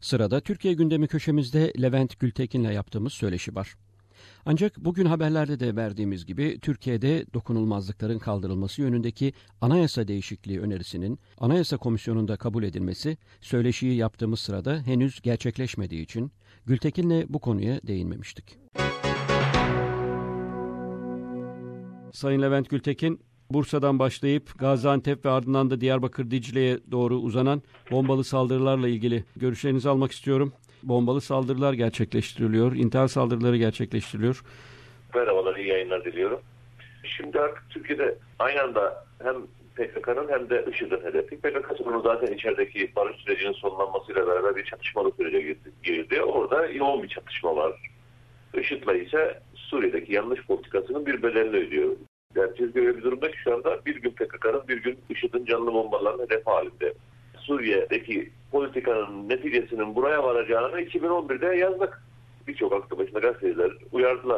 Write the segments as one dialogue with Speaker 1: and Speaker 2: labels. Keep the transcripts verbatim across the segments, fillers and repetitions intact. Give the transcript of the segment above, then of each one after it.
Speaker 1: Sırada Türkiye gündemi köşemizde Levent Gültekin'le yaptığımız söyleşi var. Ancak bugün haberlerde de verdiğimiz gibi Türkiye'de dokunulmazlıkların kaldırılması yönündeki anayasa değişikliği önerisinin Anayasa Komisyonu'nda kabul edilmesi söyleşiyi yaptığımız sırada henüz gerçekleşmediği için Gültekin'le bu konuya değinmemiştik. Sayın Levent Gültekin, Bursa'dan başlayıp Gaziantep ve ardından da Diyarbakır Dicle'ye doğru uzanan bombalı saldırılarla ilgili görüşlerinizi almak istiyorum. Bombalı saldırılar gerçekleştiriliyor, intihar saldırıları gerçekleştiriliyor.
Speaker 2: Merhabalar, iyi yayınlar diliyorum. Şimdi artık Türkiye'de aynı anda hem P K K'nın hem de IŞİD'in hedefi. P K K bunun zaten içerideki barış sürecinin sonlanmasıyla beraber bir çatışmalı sürece girdi. Orada yoğun bir çatışma var. IŞİD'le ise Suriye'deki yanlış politikasının bir bedelini ödüyor. Herkes böyle bir durumda ki şu anda bir gün P K K'nın bir gün IŞİD'in canlı bombalarının hedefi halinde. Suriye'deki politikanın neticesinin buraya varacağını iki bin on birde yazdık. Birçok aklı başında gazeteciler uyardılar.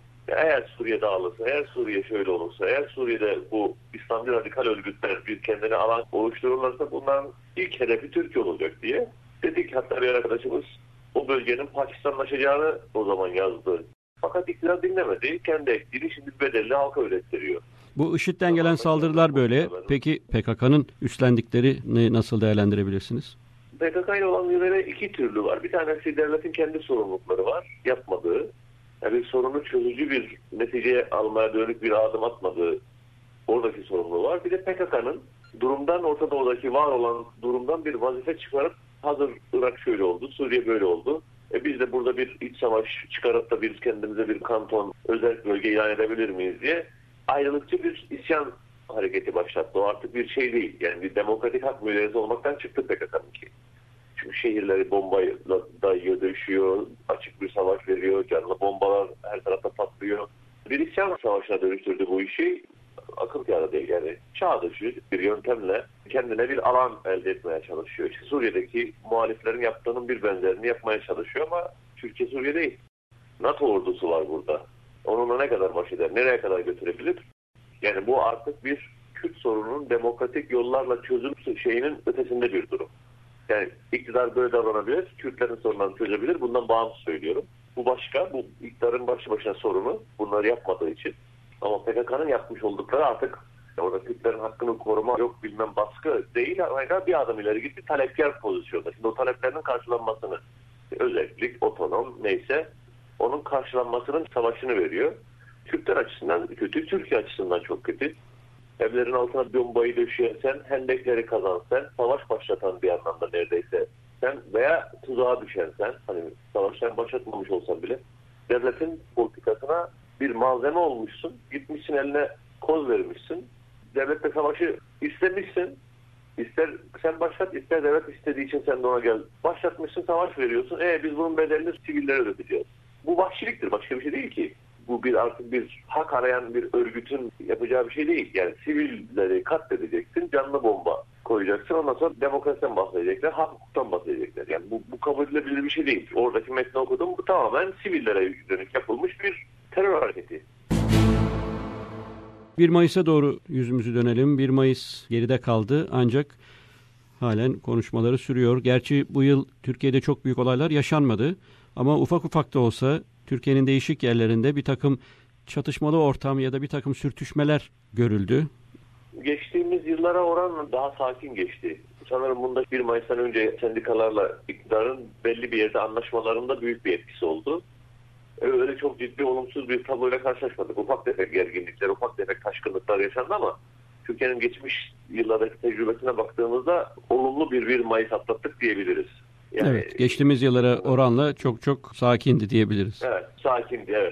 Speaker 2: Eğer Suriye dağılırsa, eğer Suriye şöyle olursa, eğer Suriye'de bu İslamcı radikal örgütler bir kendine alan oluştururlarsa bunların ilk hedefi Türkiye olacak diye. Dedik, hatta bir arkadaşımız o bölgenin Pakistanlaşacağını o zaman yazdı. Fakat iktidar dinlemedi. Kendi ektiğini şimdi bedelli halka öğrettiriyor.
Speaker 1: Bu IŞİD'den gelen saldırılar böyle. Peki P K K'nın üstlendiklerini nasıl değerlendirebilirsiniz?
Speaker 2: P K K ile olan yönleri iki türlü var. Bir tanesi devletin kendi sorumlulukları var. Yapmadığı, yani bir sorunu çözücü bir neticeye almaya dönük bir adım atmadığı oradaki sorumluluğu var. Bir de P K K'nın durumdan, Orta Doğu'daki var olan durumdan bir vazife çıkarıp hazır Irak şöyle oldu, Suriye böyle oldu. E biz de burada bir iç savaş çıkarıp da biz kendimize bir kanton, özel bölge ilan edebilir miyiz diye ayrılıkçı bir isyan hareketi başlattı. O artık bir şey değil. Yani bir demokratik hak mücadelesi olmaktan çıktı P K K'nınki. Çünkü şehirleri bombayla dayıyor, döşüyor, açık bir savaş veriyor, canlı bombalar her tarafta patlıyor. Bir isyan savaşına dönüştürdü bu işi. Akıl kârı değil yani. Çağ dışı bir yöntemle kendine bir alan elde etmeye çalışıyor. İşte Suriye'deki muhaliflerin yaptığının bir benzerini yapmaya çalışıyor ama Türkiye Suriye değil. NATO ordusu var burada. Onunla ne kadar baş eder, nereye kadar götürebilir? Yani bu artık bir Kürt sorununun demokratik yollarla çözüm şeyinin ötesinde bir durum. Yani iktidar böyle davranabilir, Kürtlerin sorunlarını çözebilir. Bundan bağımsız söylüyorum. Bu başka, bu iktidarın başlı başına sorunu. Bunları yapmadığı için. Ama P K K'nın yapmış oldukları artık orada Kürtlerin hakkını koruma, yok bilmem baskı değil. Ama bir adım ileri gitti, talepkar pozisyonda. Şimdi o taleplerinin karşılanmasını, özellik, otonom neyse onun karşılanmasının savaşını veriyor. Kürtler açısından kötü, Türkiye açısından çok kötü. Evlerin altına bombayı döşeyen sen, hendekleri kazan sen, savaş başlatan bir anlamda neredeyse sen veya tuzağa düşen sen, hani savaştan başlatmamış olsan bile devletin politikasına bir malzeme olmuşsun, gitmişsin eline koz vermişsin, devletle savaşı istemişsin, ister sen başlat, ister devlet istediği için sen de ona gel. Başlatmışsın, savaş veriyorsun, e biz bunun bedelini sivillere ödeteceğiz. Bu vahşiliktir, başka bir şey değil ki. Bu bir artık bir hak arayan bir örgütün yapacağı bir şey değil. Yani sivilleri katledeceksin, canlı bomba koyacaksın. Ondan sonra demokrasiden bahsedecekler, hak hukuktan bahsedecekler. Yani bu, bu kabul edilebilir bir şey değil. Oradaki metni okudum. Bu tamamen sivillere dönük yapılmış bir terör hareketi.
Speaker 1: bir Mayıs'a doğru yüzümüzü dönelim. bir Mayıs geride kaldı ancak halen konuşmaları sürüyor. Gerçi bu yıl Türkiye'de çok büyük olaylar yaşanmadı. Ama ufak ufak da olsa Türkiye'nin değişik yerlerinde bir takım çatışmalı ortam ya da bir takım sürtüşmeler görüldü.
Speaker 2: Geçtiğimiz yıllara oranla daha sakin geçti. Sanırım bunda bir Mayıs'tan önce sendikalarla iktidarın belli bir yerde anlaşmalarında büyük bir etkisi oldu. Öyle çok ciddi olumsuz bir tabloyla karşılaşmadık. Ufak tefek gerginlikler, ufak tefek taşkınlıklar yaşandı ama Türkiye'nin geçmiş yıllardaki tecrübesine baktığımızda olumlu bir bir Mayıs atlattık diyebiliriz.
Speaker 1: Yani, evet, geçtiğimiz yıllara oranla çok çok sakindi diyebiliriz.
Speaker 2: Evet, sakindi, evet.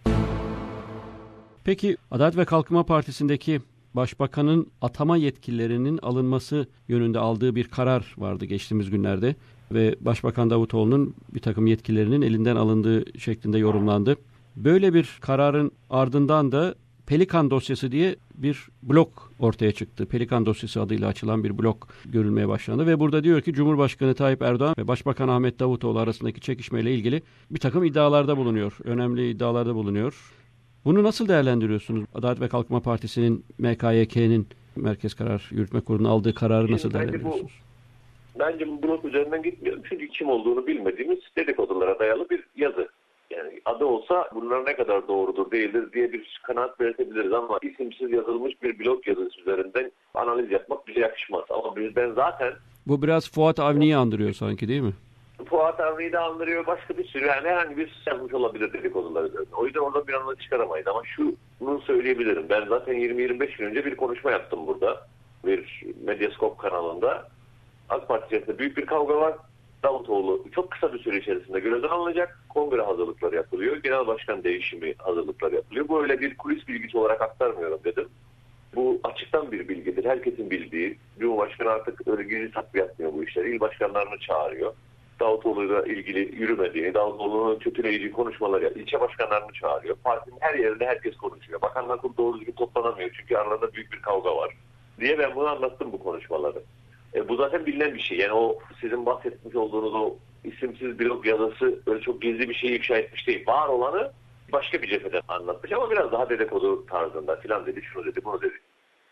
Speaker 1: Peki Adalet ve Kalkınma Partisi'ndeki Başbakanın atama yetkilerinin alınması yönünde aldığı bir karar vardı geçtiğimiz günlerde ve Başbakan Davutoğlu'nun bir takım yetkilerinin elinden alındığı şeklinde yorumlandı. Böyle bir kararın ardından da Pelikan dosyası diye bir blok ortaya çıktı. Pelikan dosyası adıyla açılan bir blok görülmeye başlandı ve burada diyor ki Cumhurbaşkanı Tayyip Erdoğan ve Başbakan Ahmet Davutoğlu arasındaki çekişmeyle ilgili bir takım iddialarda bulunuyor. Önemli iddialarda bulunuyor. Bunu nasıl değerlendiriyorsunuz? Adalet ve Kalkınma Partisi'nin M K Y K'nin Merkez Karar Yürütme Kurulu'nun aldığı kararı nasıl değerlendiriyorsunuz?
Speaker 2: Bu, Bence bu blok üzerinden gitmiyorum. Çünkü kim olduğunu bilmediğimiz dedikodulara dayalı bir yazı. Yani adı olsa bunlar ne kadar doğrudur değildir diye bir kanaat belirtebiliriz ama isimsiz yazılmış bir blog yazısı üzerinden analiz yapmak bize yakışmaz. Ama ben zaten...
Speaker 1: Bu biraz Fuat Avni'yi andırıyor sanki, değil mi?
Speaker 2: Fuat Avni'yi de andırıyor, başka bir sürü, yani herhangi bir yazmış olabilir dedikodular üzerinde. O yüzden oradan bir anlamda çıkaramayız ama şunu söyleyebilirim. Ben zaten yirmi yirmi beş gün önce bir konuşma yaptım burada. Bir Medyaskop kanalında. AK Parti içerisinde büyük bir kavga var. Davutoğlu çok kısa bir süre içerisinde görevden alınacak. Kongre hazırlıkları yapılıyor. Genel başkan değişimi hazırlıkları yapılıyor. Bu öyle bir kulis bilgisi olarak aktarmıyorum dedim. Bu açıktan bir bilgidir. Herkesin bildiği. Cumhurbaşkanı artık öyle gizli saklı yapmıyor bu işleri. İl başkanlarını çağırıyor. Davutoğlu'yla ilgili yürümediğini, Davutoğlu'nun kötüleyici konuşmaları yapıyor. İlçe başkanlarını çağırıyor. Partinin her yerinde herkes konuşuyor. Bakanlar kurulu doğru düzgün toplanamıyor. Çünkü aralarında büyük bir kavga var diye ben bunu anlattım, bu konuşmaları. E, bu zaten bilinen bir şey. Yani o sizin bahsetmiş olduğunuz o isimsiz blog yazısı öyle çok gizli bir şeyi ifşa etmiş değil. Var olanı başka bir cepheden anlatmış ama biraz daha dedikodu tarzında filan dedi, şunu dedi, bunu dedi.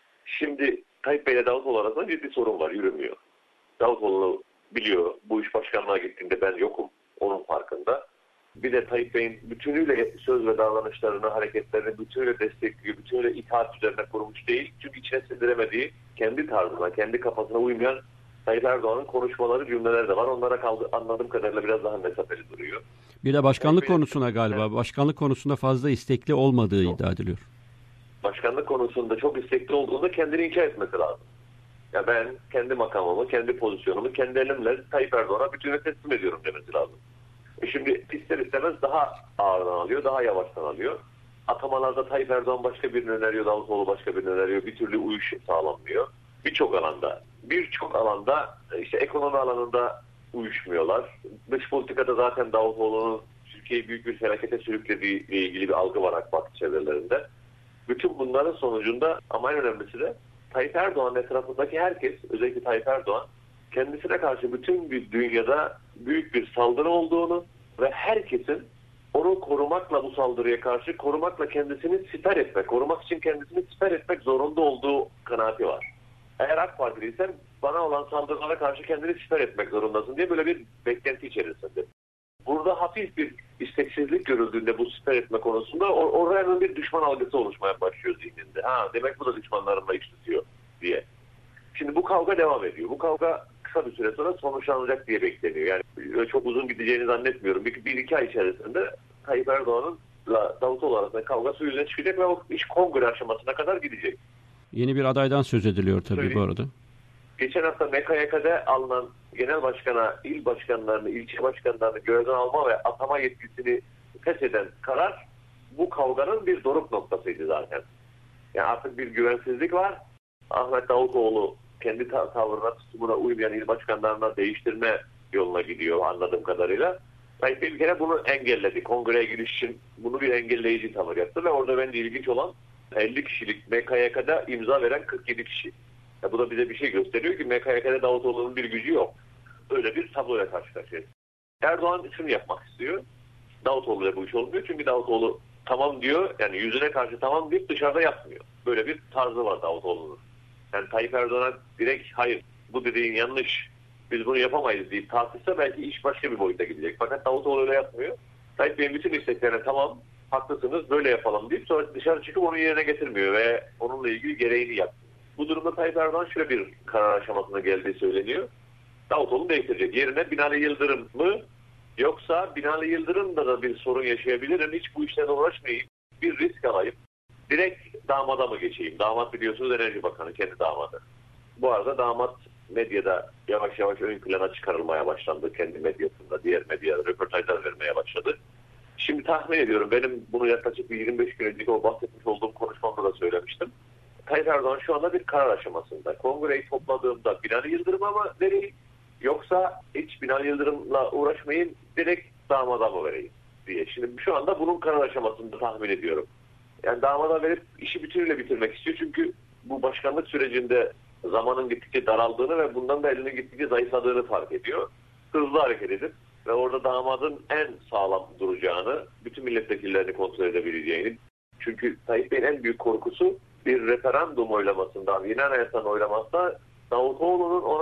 Speaker 2: Şimdi Tayyip Bey ile Davutoğlu arasında ciddi sorun var, yürümüyor. Davutoğlu biliyor, bu iş başkanlığa gittiğinde ben yokum, onun farkında. Bir de Tayyip Bey'in bütünüyle söz ve davranışlarını, hareketlerini bütünüyle destekliyor, bütünüyle itaat üzerine kurmuş değil. Çünkü içine sindiremediği, kendi tarzına, kendi kafasına uymayan Tayyip Erdoğan'ın konuşmaları, cümleleri de var. Onlara kaldı, anladığım kadarıyla biraz daha mesafeli duruyor.
Speaker 1: Bir de başkanlık
Speaker 2: Tayyip
Speaker 1: konusuna
Speaker 2: Bey,
Speaker 1: galiba,
Speaker 2: evet.
Speaker 1: başkanlık konusunda fazla istekli olmadığı Yok. iddia ediliyor.
Speaker 2: Başkanlık konusunda çok istekli olduğunda kendini inkar etmesi lazım. Ya ben kendi makamımı, kendi pozisyonumu, kendi elimle Tayyip Erdoğan'a bütünüyle teslim ediyorum demesi lazım. E şimdi ister istemez daha ağırdan alıyor, daha yavaştan alıyor. Atamalarda Tayyip Erdoğan başka birini öneriyor, Davutoğlu başka birini öneriyor. Bir türlü uyuş sağlanmıyor. Birçok alanda, birçok alanda işte ekonomi alanında uyuşmuyorlar. Dış politikada zaten Davutoğlu'nun Türkiye'yi büyük bir felakete sürüklediği ile ilgili bir algı var AK Parti çevrelerinde. Bütün bunların sonucunda ama en önemlisi de Tayyip Erdoğan'ın etrafındaki herkes, özellikle Tayyip Erdoğan, kendisine karşı bütün bir dünyada büyük bir saldırı olduğunu ve herkesin onu korumakla, bu saldırıya karşı korumakla kendisini siper etmek, korumak için kendisini siper etmek zorunda olduğu kanaati var. Eğer AK Partiliysen bana olan saldırılara karşı kendini siper etmek zorundasın diye böyle bir beklenti içerisinde. Burada hafif bir isteksizlik görüldüğünde bu siper etme konusunda or- oraya hemen bir düşman algısı oluşmaya başlıyor zihninde. Ha, demek bu da düşmanlarımla iş tutuyor diye. Şimdi bu kavga devam ediyor. Bu kavga kısa bir süre sonra sonuçlanacak diye bekleniyor. Yani çok uzun gideceğini zannetmiyorum. Bir, bir iki ay içerisinde Tayyip Erdoğan'ınla Davutoğlu arasında kavga su yüzüne çıkacak ve o iş kongre aşamasına kadar gidecek.
Speaker 1: Yeni bir adaydan söz ediliyor tabii Söyleyeyim. bu arada.
Speaker 2: Geçen hafta M K Y K'de alınan genel başkana, il başkanlarını, ilçe başkanlarını görevden alma ve atama yetkisini fesheden karar bu kavganın bir doruk noktasıydı zaten. Yani artık bir güvensizlik var. Ahmet Davutoğlu kendi ta- tavrına, tutumuna uymayan il başkanlarına değiştirme yoluna gidiyor anladığım kadarıyla. Tayyip Bey bir kere bunu engelledi. Kongreye giriş için bunu bir engelleyici tavır yaptı ve orada bence ilginç olan elli kişilik M K Y K'da imza veren kırk yedi kişi. Ya bu da bize bir şey gösteriyor ki M K Y K'da Davutoğlu'nun bir gücü yok. Öyle bir tabloya karşı karşıyayız. Erdoğan şunu yapmak istiyor. Davutoğlu'yla bu iş olmuyor. Çünkü Davutoğlu tamam diyor, yani yüzüne karşı tamam deyip dışarıda yapmıyor. Böyle bir tarzı var Davutoğlu'nun. Yani Tayyip Erdoğan'a direkt hayır bu dediğin yanlış, biz bunu yapamayız deyip tartışsa belki iş başka bir boyuta gidecek. Fakat Davutoğlu öyle yapmıyor. Tayyip Bey'in bütün isteklerine tamam haklısınız böyle yapalım deyip sonra dışarı çıkıp onu yerine getirmiyor ve onunla ilgili gereğini yapıyor. Bu durumda Tayyip Erdoğan şöyle bir karar aşamasına geldiği söyleniyor. Davutoğlu'nu değiştirecek. Yerine Binali Yıldırım mı yoksa Binali Yıldırım'da da bir sorun yaşayabilirim. Hiç bu işlerle uğraşmayayım. Bir risk alayım. Direkt damada mı geçeyim? Damat biliyorsunuz Enerji Bakanı, kendi damadı. Bu arada damat medyada yavaş yavaş ön plana çıkarılmaya başlandı. Kendi medyasında, diğer medyada röportajlar vermeye başladı. Şimdi tahmin ediyorum, benim bunu yaklaşık bir yirmi beş gün önceki o bahsetmiş olduğum konuşmamda da söylemiştim. Tayyip Erdoğan şu anda bir karar aşamasında. Kongreyi topladığımda Binali Yıldırım'a mı vereyim yoksa hiç Binali Yıldırım'la uğraşmayayım direkt damada mı vereyim diye. Şimdi şu anda bunun karar aşamasında tahmin ediyorum. Yani damada verip işi bütünüyle bitirmek istiyor. Çünkü bu başkanlık sürecinde zamanın gittikçe daraldığını ve bundan da elinin gittikçe zayıfladığını fark ediyor. Hızlı hareket edip ve orada damadın en sağlam duracağını, bütün milletvekillerini kontrol edebileceğini. Çünkü Tayyip Bey'in en büyük korkusu bir referandum oylamasında, yeni anayasanın oylamasında Davutoğlu'nun ona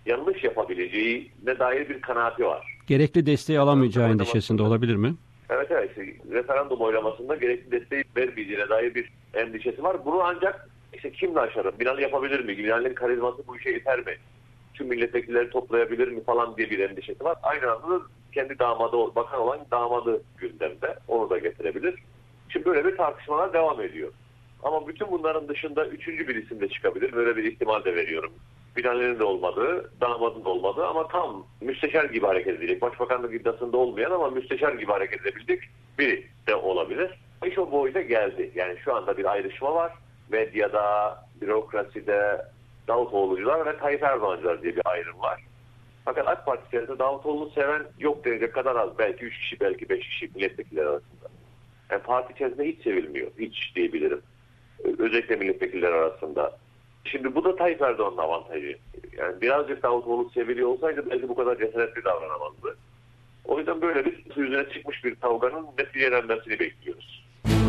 Speaker 2: yanlış yapabileceğine dair bir kanaati var.
Speaker 1: Gerekli desteği alamayacağı endişesinde olabilir mi?
Speaker 2: Evet evet. İşte referandum oylamasında gerekli desteği vermeyeceğine dair bir endişesi var. Bunu ancak işte kimle aşarım? Binali yapabilir mi? Binali'nin karizması bu işe yeter mi? Tüm milletvekilleri toplayabilir mi falan diye bir endişesi var. Aynı anda kendi damadı, bakan olan damadı gündemde. Onu da getirebilir. Şimdi böyle bir tartışmalar devam ediyor. Ama bütün bunların dışında üçüncü bir isim de çıkabilir. Böyle bir ihtimal de veriyorum. Binali'nin de olmadığı, damadın da olmadığı ama tam müsteşar gibi hareket edecek. Başbakanlık iddiasında olmayan ama müsteşar gibi hareket edebilecek biri de olabilir. İş o boyuta geldi. Yani şu anda bir ayrışma var. Medyada, bürokraside Davutoğlu'cular ve Tayyip Erdoğancılar diye bir ayrım var. Fakat AK Parti içerisinde Davutoğlu'nu seven yok denecek kadar az. Belki üç kişi, belki beş kişi milletvekilleri arasında. Yani parti içerisinde hiç sevilmiyor. Hiç diyebilirim. Özellikle milletvekilleri arasında. Şimdi bu da Tayyip Erdoğan'ın avantajı. Yani birazcık Davutoğlu seviliyor olsaydı belki bu kadar cesaretli davranamazdı. O yüzden böyle bir su yüzüne çıkmış bir kavganın neticelenmesini bekliyoruz.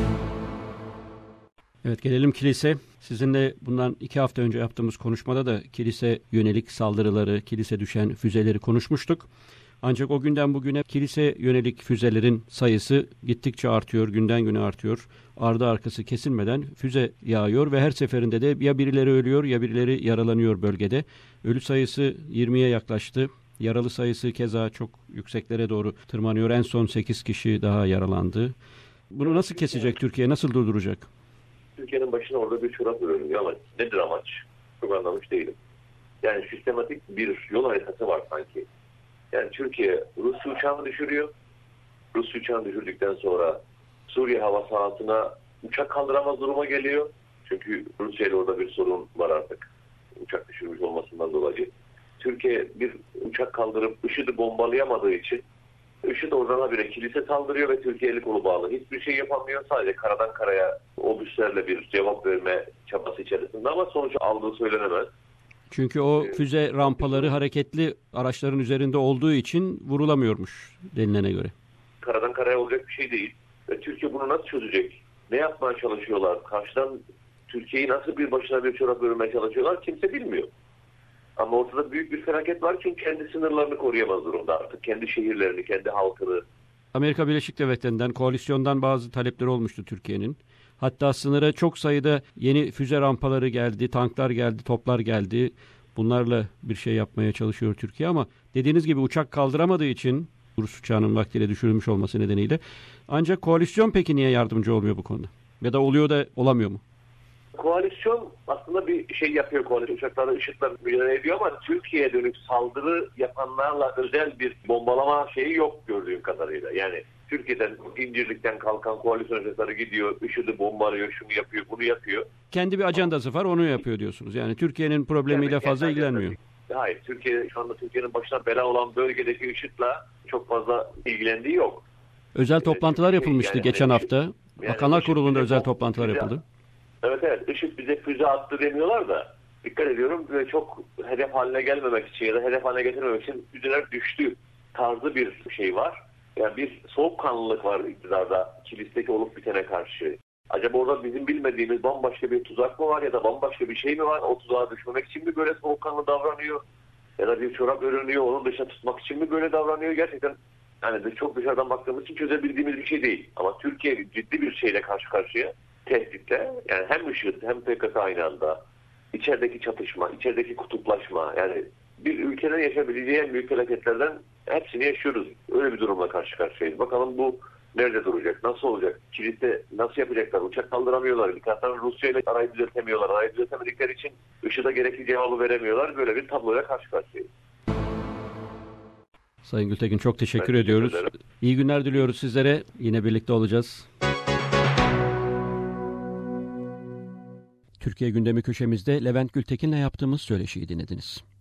Speaker 1: Evet, gelelim kilise. Sizinle bundan iki hafta önce yaptığımız konuşmada da kilise yönelik saldırıları, kilise düşen füzeleri konuşmuştuk. Ancak o günden bugüne kilise yönelik füzelerin sayısı gittikçe artıyor, günden güne artıyor. Ardı arkası kesilmeden füze yağıyor ve her seferinde de ya birileri ölüyor ya birileri yaralanıyor bölgede. Ölü sayısı yirmiye yaklaştı. Yaralı sayısı keza çok yükseklere doğru tırmanıyor. En son sekiz kişi daha yaralandı. Bunu nasıl kesecek Türkiye? Nasıl durduracak?
Speaker 2: Türkiye'nin başına orada bir çorap örülüyor ama nedir amaç? Çok anlamış değilim. Yani sistematik bir yol haritası var sanki. Yani Türkiye Rus uçağını düşürüyor. Rus uçağını düşürdükten sonra Suriye hava sahasına uçak kaldıramaz duruma geliyor. Çünkü Rusya ile orada bir sorun var artık. Uçak düşürmüş olmasından dolayı. Türkiye bir uçak kaldırıp IŞİD'i bombalayamadığı için IŞİD oradan habire kilise saldırıyor ve Türkiye eli kolu bağlı. Hiçbir şey yapamıyor. Sadece karadan karaya obüslerle bir cevap verme çabası içerisinde ama sonuç aldığı söylenemez.
Speaker 1: Çünkü o füze rampaları hareketli araçların üzerinde olduğu için vurulamıyormuş denilene göre.
Speaker 2: Karadan karaya olacak bir şey değil. Ve Türkiye bunu nasıl çözecek? Ne yapmaya çalışıyorlar? Karşıdan Türkiye'yi nasıl bir başına bir çorap örmeye çalışıyorlar? Kimse bilmiyor. Ama ortada büyük bir felaket var çünkü kendi sınırlarını koruyamaz durumda artık. Kendi şehirlerini, kendi halkını.
Speaker 1: Amerika Birleşik Devletleri'nden, koalisyondan bazı talepleri olmuştu Türkiye'nin. Hatta sınıra çok sayıda yeni füze rampaları geldi, tanklar geldi, toplar geldi. Bunlarla bir şey yapmaya çalışıyor Türkiye ama dediğiniz gibi uçak kaldıramadığı için Rus uçağının vaktiyle düşürülmüş olması nedeniyle. Ancak koalisyon peki niye yardımcı olmuyor bu konuda? Ya da oluyor da olamıyor mu?
Speaker 2: Koalisyon aslında bir şey yapıyor, koalisyon uçaklarla IŞİD'le mücadele ediyor ama Türkiye'ye dönük saldırı yapanlarla özel bir bombalama şeyi yok gördüğüm kadarıyla. Yani Türkiye'den, İncirlik'ten kalkan koalisyon uçakları gidiyor, IŞİD'i bombalıyor, şunu yapıyor, bunu yapıyor.
Speaker 1: Kendi bir ajandası var, onu yapıyor diyorsunuz. Yani Türkiye'nin problemiyle yani fazla ilgilenmiyor.
Speaker 2: Hayır, Türkiye şu anda Türkiye'nin başına bela olan bölgedeki IŞİD'le çok fazla ilgilendiği yok.
Speaker 1: Özel toplantılar
Speaker 2: Türkiye,
Speaker 1: yapılmıştı
Speaker 2: yani
Speaker 1: geçen
Speaker 2: hani,
Speaker 1: hafta. Yani Bakanlar Kurulu'nda özel
Speaker 2: bize,
Speaker 1: toplantılar
Speaker 2: bize,
Speaker 1: yapıldı.
Speaker 2: Evet evet, IŞİD bize füze attı demiyorlar da dikkat ediyorum ve çok hedef haline gelmemek için ya da hedef haline getirmemek için füzeler düştü tarzı bir şey var. Yani bir soğukkanlılık var iktidarda kilisteki olup bitene karşı. Acaba orada bizim bilmediğimiz bambaşka bir tuzak mı var ya da bambaşka bir şey mi var? O tuzağa düşmemek için mi böyle soğukkanlı davranıyor? Ya da bir çorap örünüyor, onun dışına tutmak için mi böyle davranıyor? Gerçekten yani çok dışarıdan baktığımız için çözebildiğimiz bir şey değil. Ama Türkiye ciddi bir şeyle karşı karşıya, tehditle. Yani hem IŞİD hem P K K aynı anda. İçerideki çatışma, içerideki kutuplaşma. Yani bir ülkenin yaşayabileceği en büyük felaketlerden hepsini yaşıyoruz. Öyle bir durumla karşı karşıyayız. Bakalım bu nerede duracak? Nasıl olacak? Kiliste nasıl yapacaklar? Uçak kaldıramıyorlar. Bir taraftan Rusya ile arayı düzeltemiyorlar. Arayı düzeltemedikleri için IŞİD'e gerekli cevabı veremiyorlar. Böyle bir tabloya karşı karşıyayız.
Speaker 1: Sayın Gültekin çok teşekkür
Speaker 2: ben
Speaker 1: ediyoruz.
Speaker 2: Teşekkür ederim.
Speaker 1: İyi günler diliyoruz sizlere. Yine birlikte olacağız. Türkiye Gündemi köşemizde Levent Gültekin'le yaptığımız söyleşiyi dinlediniz.